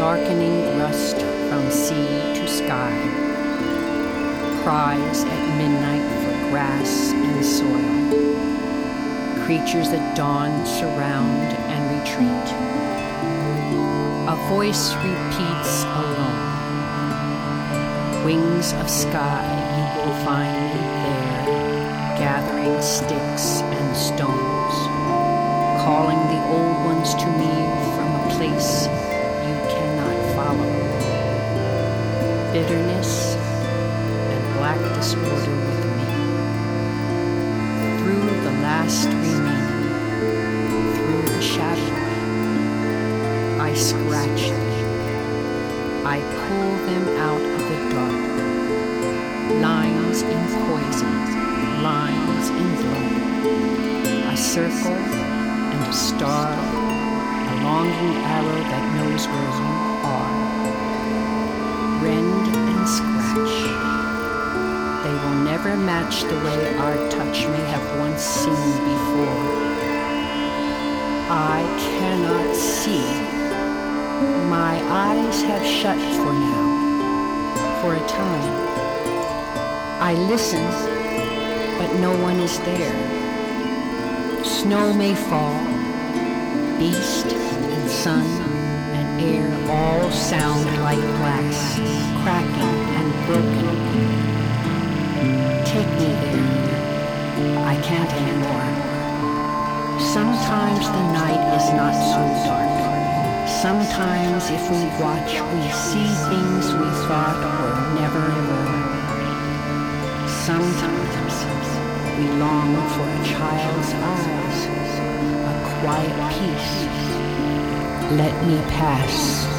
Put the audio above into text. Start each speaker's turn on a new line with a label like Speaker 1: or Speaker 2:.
Speaker 1: darkening rust from sea to sky, cries at midnight for grass and soil, creatures at dawn surround and retreat. A voice repeats alone, wings of sky you will find me there, gathering sticks and stones, calling the old ones to me from a place you cannot follow. Bitterness and black disorder with me. Through the last remaining, through the shadow, I scratch them. I pull them out of the dark. Lines in poison, lines in blood. A circle and a star, a longing arrow that knows where you are. Rend and scratch. They will never match the way our touch may have once seen before. I cannot see. My eyes have shut for now, for a time. I listen, but no one is there. Snow may fall, beast and sun and air all sound like glass, cracking and broken. Take me there. I can't anymore. Sometimes the night is not so dark. Sometimes if we watch, we see things we thought were never more. Sometimes we long for a child's eyes, a quiet peace. Let me pass.